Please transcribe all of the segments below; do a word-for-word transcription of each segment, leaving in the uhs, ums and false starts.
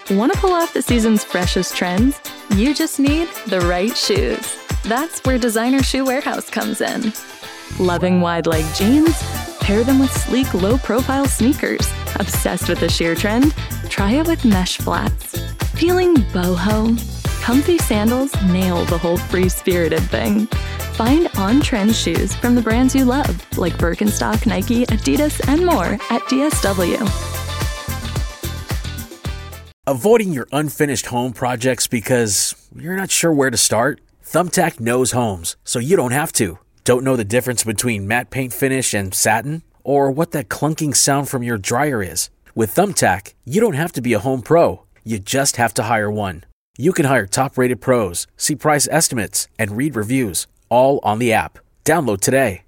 Want to pull off the season's freshest trends? You just need the right shoes. That's where Designer Shoe Warehouse comes in. Loving wide-leg jeans? Pair them with sleek, low-profile sneakers. Obsessed with the sheer trend? Try it with mesh flats. Feeling boho? Comfy sandals nail the whole free-spirited thing. Find on-trend shoes from the brands you love, like Birkenstock, Nike, Adidas, and more at D S W. Avoiding your unfinished home projects because you're not sure where to start? Thumbtack knows homes, so you don't have to. Don't know the difference between matte paint finish and satin? Or what that clunking sound from your dryer is? With Thumbtack, you don't have to be a home pro. You just have to hire one. You can hire top-rated pros, see price estimates, and read reviews, all on the app. Download today.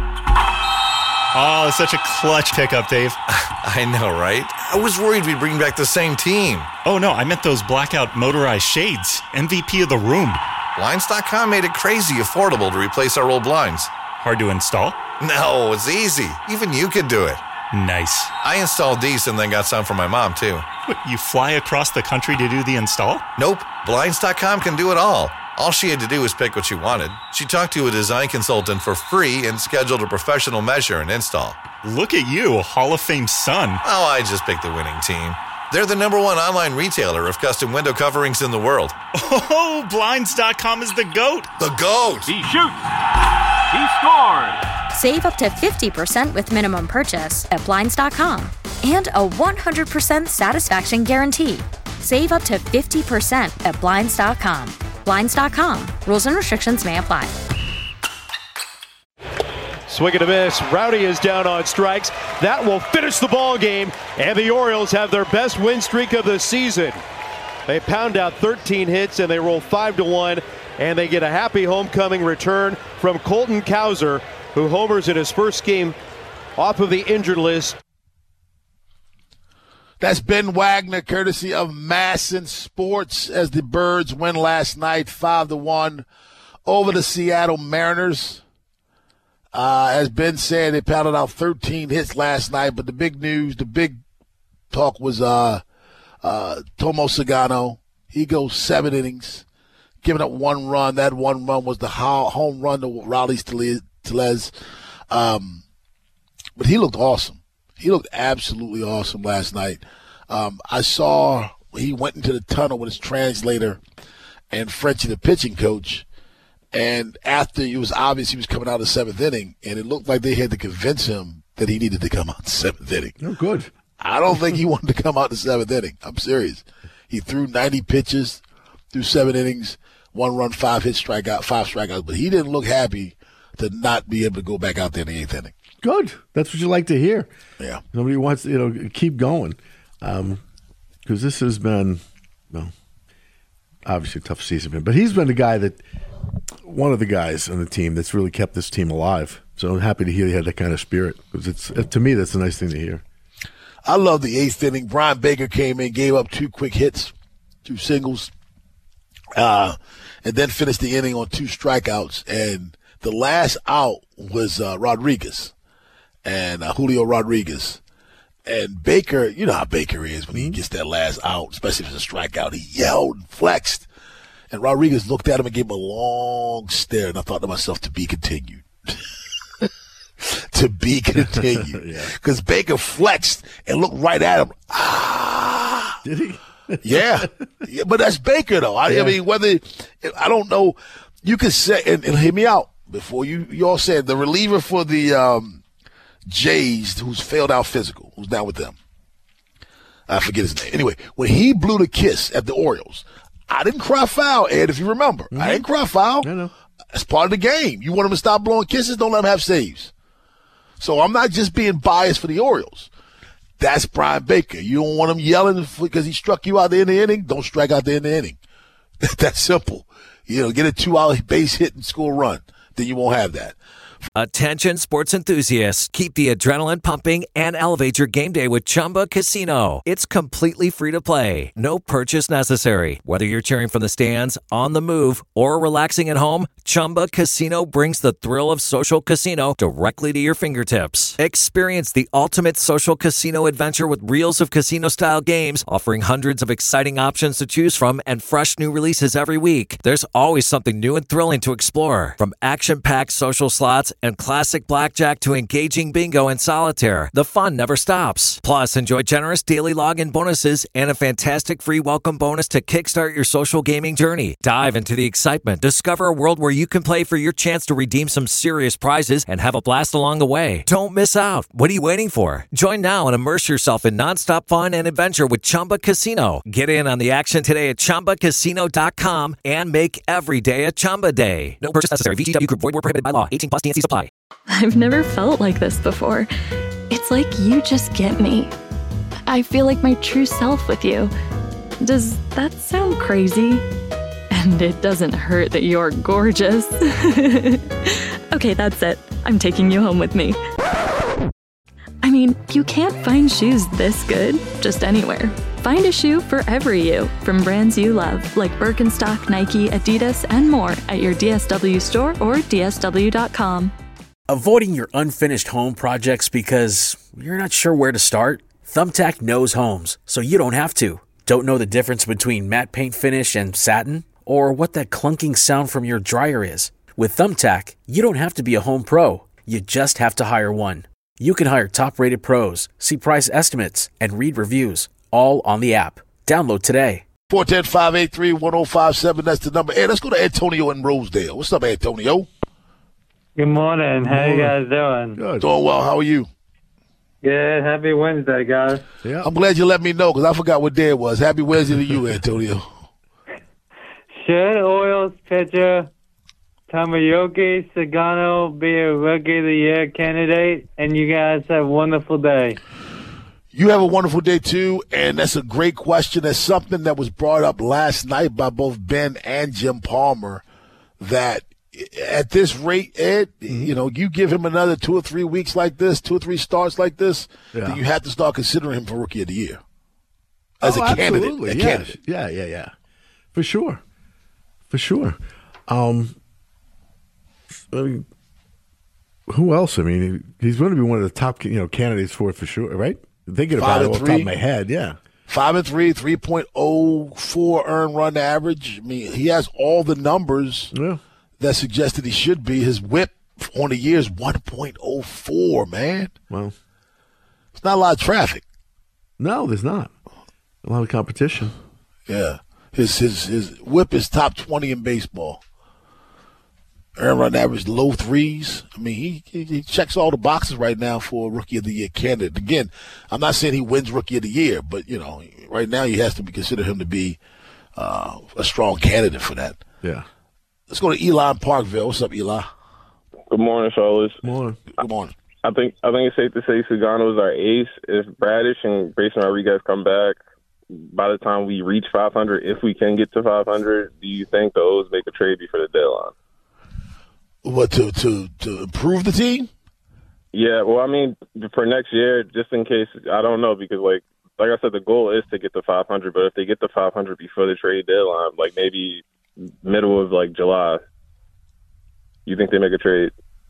Oh, such a clutch pickup, Dave. I know, right? I was worried we'd bring back the same team. Oh, no, I meant those blackout motorized shades. M V P of the room. Blinds dot com made it crazy affordable to replace our old blinds. Hard to install? No, it's easy. Even you could do it. Nice. I installed these and then got some for my mom, too. What, you fly across the country to do the install? Nope. Blinds dot com can do it all. All she had to do was pick what she wanted. She talked to a design consultant for free and scheduled a professional measure and install. Look at you, a Hall of Fame son. Oh, I just picked the winning team. They're the number one online retailer of custom window coverings in the world. Oh, Blinds dot com is the GOAT. The GOAT! He shoots! He scores! Save up to fifty percent with minimum purchase at Blinds dot com. And a one hundred percent satisfaction guarantee. Save up to fifty percent at Blinds dot com. Blinds dot com. Rules and restrictions may apply. Swing and a miss. Rowdy is down on strikes. That will finish the ball game, and the Orioles have their best win streak of the season. They pound out thirteen hits and they roll five to one, and they get a happy homecoming return from Colton Cowser, who homers in his first game off of the injured list. That's Ben Wagner, courtesy of Masson Sports, as the Birds win last night five to one over the Seattle Mariners. Uh, as Ben said, they pounded out thirteen hits last night, but the big news, the big talk was uh, uh, Tomo Sagano. He goes seven innings, giving up one run. That one run was the home run to Raleigh Tellez. Um, but he looked awesome. He looked absolutely awesome last night. Um, I saw he went into the tunnel with his translator and Frenchie, the pitching coach. And after it was obvious he was coming out of the seventh inning, and it looked like they had to convince him that he needed to come out in the seventh inning. Oh, good. I don't think he wanted to come out in the seventh inning. I'm serious. He threw ninety pitches, threw seven innings, one run, five hits, strikeout, five strikeouts. But he didn't look happy to not be able to go back out there in the eighth inning. Good. That's what you like to hear. Yeah. Nobody wants, you know, keep going. Um, because this has been, well, obviously a tough season. But he's been the guy that, one of the guys on the team that's really kept this team alive. So I'm happy to hear he had that kind of spirit. Because it's, to me, that's a nice thing to hear. I love the eighth inning. Brian Baker came in, gave up two quick hits, two singles, uh, and then finished the inning on two strikeouts. And the last out was uh, Rodriguez, and uh, Julio Rodriguez. And Baker, you know how Baker is when he gets that last out, especially if it's a strikeout. He yelled and flexed. And Rodriguez looked at him and gave him a long stare. And I thought to myself, to be continued. To be continued. Because yeah. Baker flexed and looked right at him. Ah. Did he? yeah. yeah. But that's Baker, though. I, yeah. I mean, whether – I don't know. You could say – and hear me out before you, you all said the reliever for the um, Jays who's failed out physical, who's now with them. I forget his name. Anyway, when he blew the kiss at the Orioles, I didn't cry foul, Ed, if you remember. Mm-hmm. I didn't cry foul. I know. It's part of the game. You want him to stop blowing kisses, don't let him have saves. So I'm not just being biased for the Orioles. That's Brian Baker. You don't want him yelling because he struck you out there in the inning. Don't strike out there in the inning. That's simple. You know, get a two-out base hit and score a run. Then you won't have that. Attention sports enthusiasts, keep the adrenaline pumping and elevate your game day with Chumba Casino. It's completely free to play. No purchase necessary. Whether you're cheering from the stands, on the move, or relaxing at home, Chumba Casino brings the thrill of social casino directly to your fingertips. Experience the ultimate social casino adventure with reels of casino-style games, offering hundreds of exciting options to choose from and fresh new releases every week. There's always something new and thrilling to explore. From action-packed social slots and classic blackjack to engaging bingo and solitaire, the fun never stops. Plus, enjoy generous daily login bonuses and a fantastic free welcome bonus to kickstart your social gaming journey. Dive into the excitement. Discover a world where you can play for your chance to redeem some serious prizes and have a blast along the way. Don't miss out. What are you waiting for? Join now and immerse yourself in nonstop fun and adventure with Chumba Casino. Get in on the action today at Chumba Casino dot com and make every day a Chumba day. No purchase necessary. V G W Group. Void where prohibited by law. eighteen plus. T N C supply. I've never felt like this before. It's like you just get me. I feel like my true self with you. Does that sound crazy? And it doesn't hurt that you're gorgeous. Okay, that's it. I'm taking you home with me. I mean, you can't find shoes this good just anywhere. Find a shoe for every you from brands you love, like Birkenstock, Nike, Adidas, and more at your D S W store or D S W dot com. Avoiding your unfinished home projects because you're not sure where to start? Thumbtack knows homes, so you don't have to. Don't know the difference between matte paint finish and satin? Or what that clunking sound from your dryer is? With Thumbtack, you don't have to be a home pro. You just have to hire one. You can hire top-rated pros, see price estimates, and read reviews, all on the app. Download today. four one zero, five eight three, one zero five seven, that's the number. Hey, let's go to Antonio in Rosedale. What's up, Antonio? Good morning. How you guys doing? Good. Doing well. How are you? Good. Happy Wednesday, guys. Yeah. I'm glad you let me know because I forgot what day it was. Happy Wednesday to you, Antonio. Should Orioles pitcher Tomoyuki Sagano be a Rookie of the Year candidate? And you guys have a wonderful day. You have a wonderful day, too, and that's a great question. That's something that was brought up last night by both Ben and Jim Palmer, that at this rate, Ed, mm-hmm. you know, you give him another two or three weeks like this, two or three starts like this, yeah. then you have to start considering him for Rookie of the Year as oh, a candidate. Absolutely. A yeah. candidate. Yeah, yeah, yeah. For sure. For sure. Um, I mean, who else? I mean, he's going to be one of the top, you know, candidates for it for sure, right? Thinking about it off the top of my head, yeah. Five and three, three point oh four earned run average. I mean, he has all the numbers yeah. that suggested he should be. His whip on the year is one point oh four, man. Well, it's not a lot of traffic. No, there's not. A lot of competition. Yeah. His his his whip is top twenty in baseball. Earned run average low threes. I mean, he, he he checks all the boxes right now for a Rookie of the Year candidate. Again, I'm not saying he wins Rookie of the Year, but you know, right now he has to be consider him to be uh, a strong candidate for that. Yeah. Let's go to Eli in Parkville. What's up, Eli? Good morning, fellas. Good morning. Good morning. I think I think it's safe to say Sagano is our ace. If Bradish and Grayson Rodriguez come back by the time we reach five hundred, if we can get to five hundred, do you think the O's make a trade before the deadline? What, to, to, to improve the team? Yeah, well, I mean, for next year, just in case, I don't know, because, like like I said, the goal is to get to five hundred, but if they get to five hundred before the trade deadline, like maybe middle of, like, July, you think they make a trade?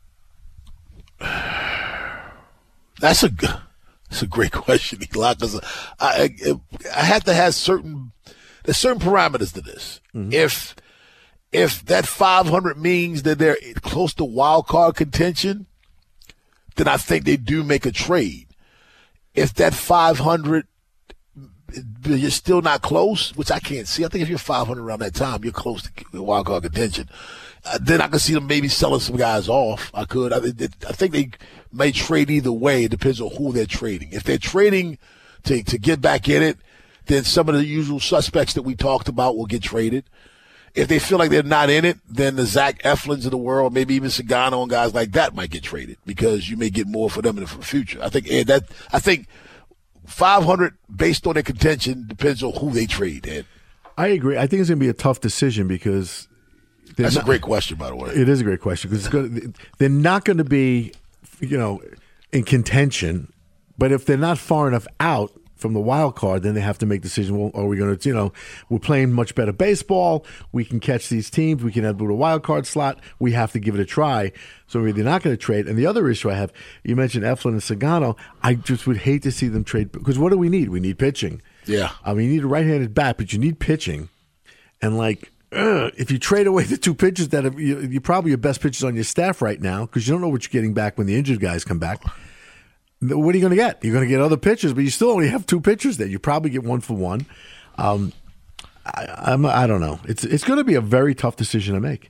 That's a, that's a great question, Eli, because I, I, I have to have certain, there's certain parameters to this. Mm-hmm. If If that five hundred means that they're close to wild card contention, then I think they do make a trade. If that five hundred, you're still not close, which I can't see. I think if you're five hundred around that time, you're close to wild card contention. Uh, then I can see them maybe selling some guys off. I could. I, I think they may trade either way. It depends on who they're trading. If they're trading to to get back in it, then some of the usual suspects that we talked about will get traded. If they feel like they're not in it, then the Zach Eflins of the world, maybe even Sagano and guys like that might get traded because you may get more for them in the future. I think Ed, that I think five hundred based on their contention depends on who they trade, Ed. I agree. I think it's going to be a tough decision because That's not, a great question, by the way. It is a great question because they're not going to be, you know, in contention. But if they're not far enough out from the wild card, then they have to make decisions. Well, are we going to, you know, we're playing much better baseball. We can catch these teams. We can have a wild card slot. We have to give it a try. So we're either not going to trade. And the other issue I have, you mentioned Eflin and Sagano. I just would hate to see them trade because what do we need? We need pitching. Yeah. I mean, you need a right-handed bat, but you need pitching. And like, ugh, if you trade away the two pitchers that are, you, you're probably your best pitchers on your staff right now because you don't know what you're getting back when the injured guys come back. What are you going to get? You're going to get other pitchers, but you still only have two pitchers there. You probably get one for one. Um, I, I'm, I don't know. It's it's going to be a very tough decision to make.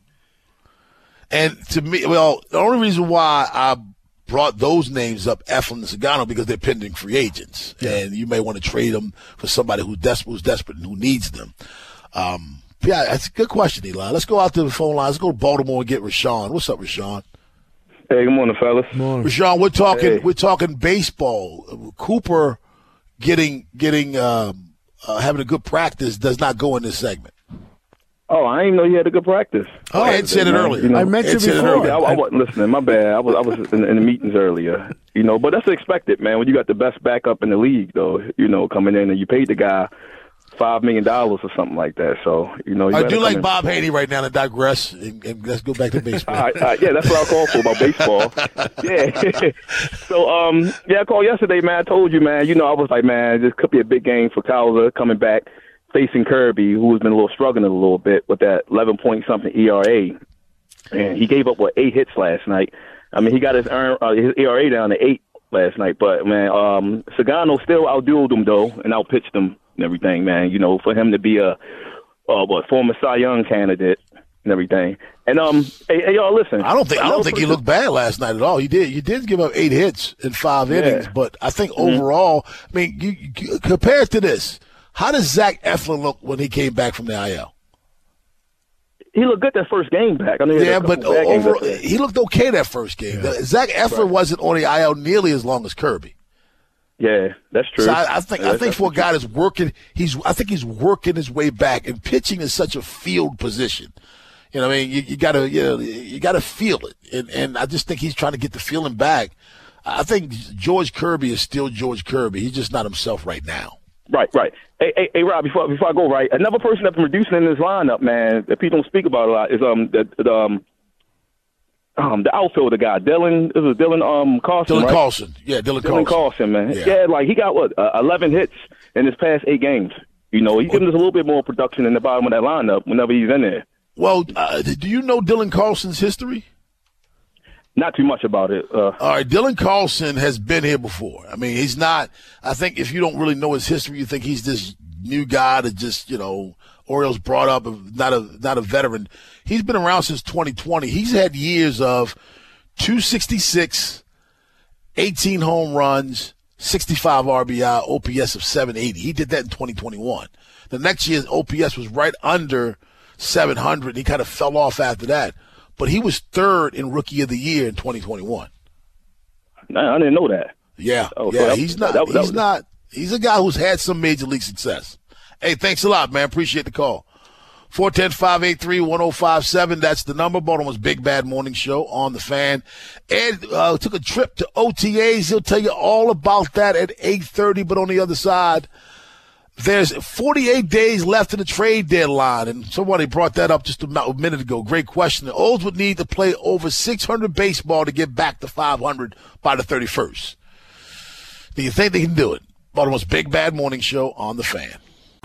And to me, well, the only reason why I brought those names up, Eflin and Sagano, because they're pending free agents, yeah. and you may want to trade them for somebody who's desperate, who's desperate and who needs them. Um, yeah, that's a good question, Eli. Let's go out to the phone line. Let's go to Baltimore and get Rashawn. What's up, Rashawn? Hey, good morning, fellas. Good morning. Rashawn, we're talking hey. we're talking baseball. Cooper getting getting um, uh, having a good practice does not go in this segment. Oh, I didn't know you had a good practice. Oh, Ed said it earlier. You know, I mentioned Ed before. earlier. I, I wasn't listening. My bad. I was I was in, in the meetings earlier. You know, but that's expected, man. When you got the best backup in the league, though, you know, coming in and you paid the guy five million dollars or something like that. So, you know, you I do like in. Bob Haney right now to digress, and, and let's go back to baseball. all right, all right, yeah, that's what I called for about baseball. Yeah. so, um, yeah, I called yesterday, man. I told you, man. You know, I was like, man, this could be a big game for Cowser coming back, facing Kirby, who has been a little struggling a little bit with that eleven point something E R A, and he gave up what eight hits last night. I mean, he got his earn, uh, his E R A down to eight last night, but man, um, Sagano still outdueled him though, and outpitched him and everything, man. You know, for him to be a uh, what former Cy Young candidate and everything. And um, hey, hey y'all, listen. I don't think I don't think he looked bad last night at all. He did. You did give up eight hits in five yeah. innings, but I think mm-hmm. overall, I mean, you, you, compared to this, how does Zach Eflin look when he came back from the I L? He looked good that first game back. I mean, yeah, but overall, he looked okay that first game. Yeah. Zach Eflin right. wasn't on the I L nearly as long as Kirby. Yeah, that's true. So I, I think yeah, I think for a guy that's working, he's I think he's working his way back. And pitching is such a field position. You know, what I mean, you, you gotta you know you gotta feel it, and and I just think he's trying to get the feeling back. I think George Kirby is still George Kirby. He's just not himself right now. Right, right. Hey, hey, hey, Rob. Before before I go, right, another person that's been reducing in this lineup, man, that people don't speak about a lot is um the, the um um the outfielder guy, Dylan. Is it Dylan um Carlson? Dylan right? Carlson, yeah, Dylan, Dylan Carlson. Carlson, man. Yeah. yeah, like he got what uh, eleven hits in his past eight games. You know, he's giving us a little bit more production in the bottom of that lineup whenever he's in there. Well, uh, do you know Dylan Carlson's history? Not too much about it. Uh, All right, Dylan Carlson has been here before. I mean, he's not – I think if you don't really know his history, you think he's this new guy that just, you know, Orioles brought up, not a not a veteran. He's been around since twenty twenty. He's had years of two sixty-six, eighteen home runs, sixty-five R B I, O P S of seven eighty. He did that in twenty twenty-one. The next year's O P S was right under seven hundred. He kind of fell off after that. But he was third in Rookie of the Year in twenty twenty-one. I didn't know that. Yeah, oh, yeah. So that, he's not. That, that, he's that was, not. He's a guy who's had some major league success. Hey, thanks a lot, man. Appreciate the call. four one zero, five eight three, one zero five seven. That's the number. Baltimore's Big Bad Morning Show on the Fan. Ed uh, took a trip to O T As. He'll tell you all about that at eight thirty. But on the other side, there's forty-eight days left in the trade deadline, and somebody brought that up just a minute ago. Great question. The O's would need to play over six hundred baseball to get back to five hundred by the thirty-first. Do you think they can do it? Baltimore's Big Bad Morning Show on the Fan.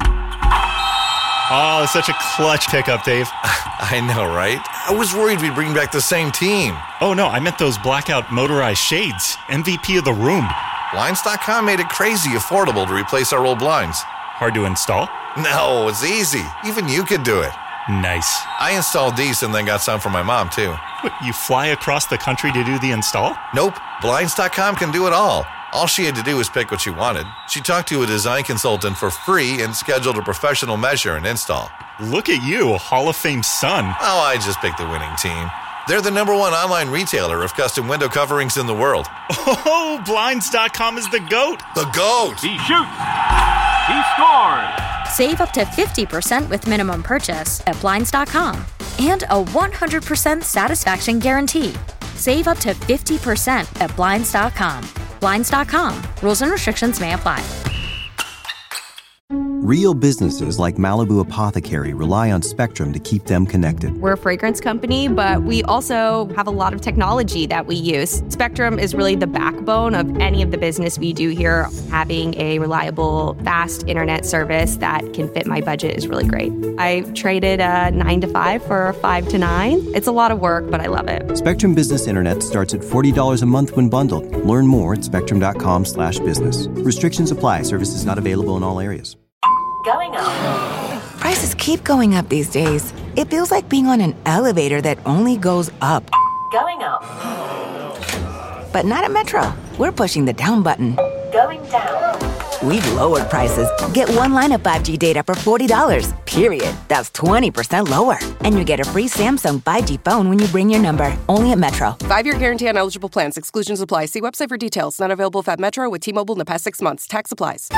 Oh, such a clutch pickup, Dave. I know, right? I was worried we'd bring back the same team. Oh, no, I meant those blackout motorized shades. M V P of the room. Blinds dot com made it crazy affordable to replace our old blinds. Hard to install? No, it's easy. Even you could do it. Nice. I installed these and then got some for my mom, too. What, you fly across the country to do the install? Nope. Blinds dot com can do it all. All she had to do was pick what she wanted. She talked to a design consultant for free and scheduled a professional measure and install. Look at you, a Hall of Fame son. Oh, I just picked the winning team. They're the number one online retailer of custom window coverings in the world. Oh, Blinds dot com is the GOAT. The GOAT. He shoots. He scores. Save up to fifty percent with minimum purchase at Blinds dot com. and a one hundred percent satisfaction guarantee. Save up to fifty percent at Blinds dot com. Blinds dot com. Rules and restrictions may apply. Real businesses like Malibu Apothecary rely on Spectrum to keep them connected. We're a fragrance company, but we also have a lot of technology that we use. Spectrum is really the backbone of any of the business we do here. Having a reliable, fast internet service that can fit my budget is really great. I traded a nine to five for a five to nine. It's a lot of work, but I love it. Spectrum Business Internet starts at forty dollars a month when bundled. Learn more at spectrum dot com slash business. Restrictions apply. Services not available in all areas. Going up. Prices keep going up these days. It feels like being on an elevator that only goes up. Going up. But not at Metro. We're pushing the down button. Going down. We've lowered prices. Get one line of five G data for forty dollars, period. That's twenty percent lower. And you get a free Samsung five G phone when you bring your number. Only at Metro. Five-year guarantee on eligible plans. Exclusions apply. See website for details. Not available if at Metro with T-Mobile in the past six months. Tax applies.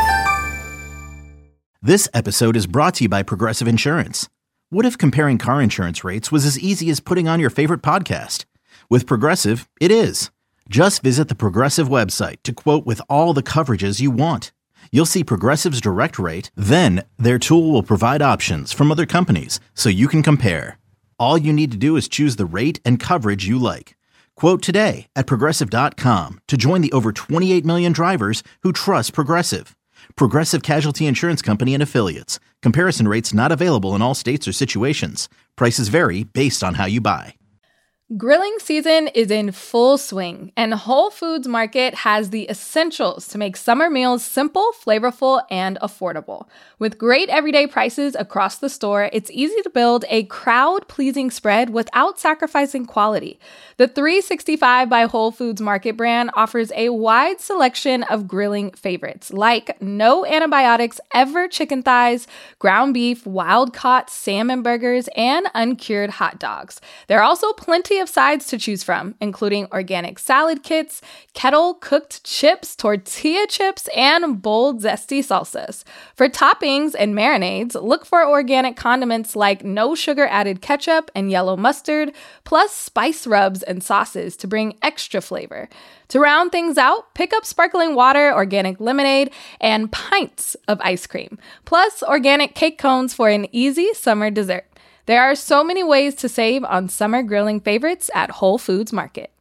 This episode is brought to you by Progressive Insurance. What if comparing car insurance rates was as easy as putting on your favorite podcast? With Progressive, it is. Just visit the Progressive website to quote with all the coverages you want. You'll see Progressive's direct rate, then their tool will provide options from other companies so you can compare. All you need to do is choose the rate and coverage you like. Quote today at Progressive dot com to join the over twenty-eight million drivers who trust Progressive. Progressive Casualty Insurance Company and Affiliates. Comparison rates not available in all states or situations. Prices vary based on how you buy. Grilling season is in full swing, and Whole Foods Market has the essentials to make summer meals simple, flavorful, and affordable. With great everyday prices across the store, it's easy to build a crowd-pleasing spread without sacrificing quality. The three sixty-five by Whole Foods Market brand offers a wide selection of grilling favorites, like no antibiotics ever chicken thighs, ground beef, wild-caught salmon burgers, and uncured hot dogs. There are also plenty of sides to choose from, including organic salad kits, kettle-cooked chips, tortilla chips, and bold, zesty salsas. For toppings and marinades, look for organic condiments like no sugar-added ketchup and yellow mustard, plus spice rubs and sauces to bring extra flavor. To round things out, pick up sparkling water, organic lemonade, and pints of ice cream, plus organic cake cones for an easy summer dessert. There are so many ways to save on summer grilling favorites at Whole Foods Market.